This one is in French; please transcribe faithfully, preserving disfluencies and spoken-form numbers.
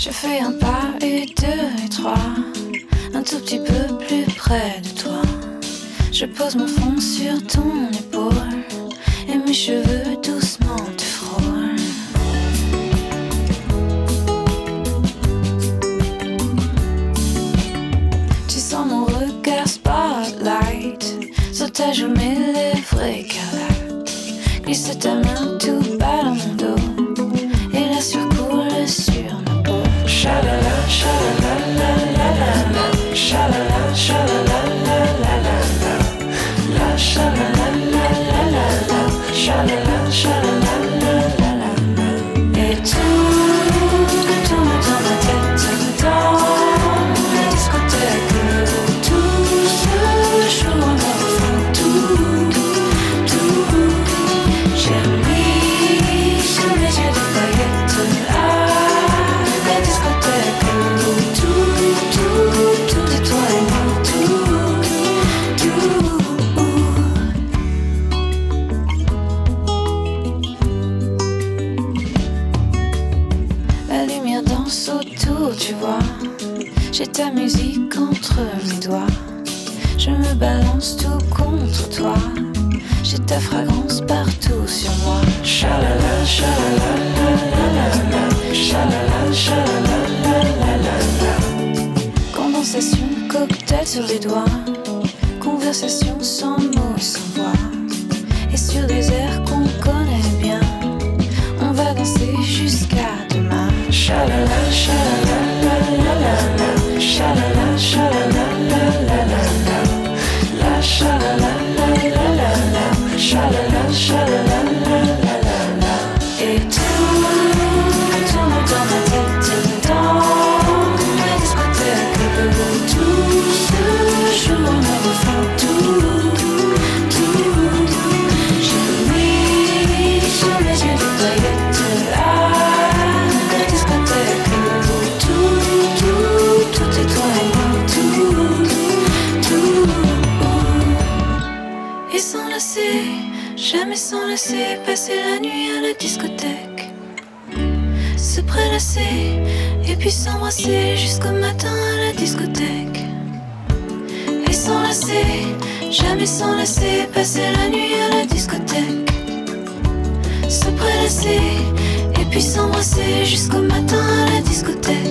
Je fais un pas et deux et trois, un tout petit peu plus près de toi. Je pose mon front sur ton épaule et mes cheveux doucement te frôlent. Tu sens mon regard spotlight sur ta joue, mes lèvres écarlates. Glisse ta main tout bas dans mon dos et la surcoule sur ma peau. Shalala, shalala, la la la la. Shalala, shalala, la la la la. La shalala, la la la la. Shalala, shalala, la la la la. Et tout tourne dans ma tête, dans la discothèque où tout se joue en enfant. Tout, tout. J'ai mis sur mes yeux des paillettes à la discothèque où tout, tout, tout est toi et moi. Tout, tout. La lumière danse autour, tu vois. J'ai ta musique entre mes doigts. Je me balance tout contre toi. J'ai ta fragrance partout sur moi. Shalala, shalala, la la la la. Shalala, shalala, la la la la. Condensation, cocktail sur les doigts. Conversation sans mots, sans voix. Et sur des airs qu'on connaît bien, on va danser jusqu'à demain. Shalala, shalala, la la la la. Shalala, shalala, la la la la. La shalala, la la la la. Shalala, shalala, la la la la. Et tout tourne dans ma tête, dans la discothèque où tout se joue en enfant. Tout, tout. J'ai mis sur mes yeux des paillettes à la discothèque où tout, tout, tout est toi et moi. Tout, tout. Et s'enlacer, jamais s'enlacer, passer la nuit à la discothèque, se prélasser et puis s'embrasser jusqu'au matin à la discothèque. Et s'enlacer, jamais s'enlacer, passer la nuit à la discothèque, se prélasser et puis s'embrasser jusqu'au matin à la discothèque.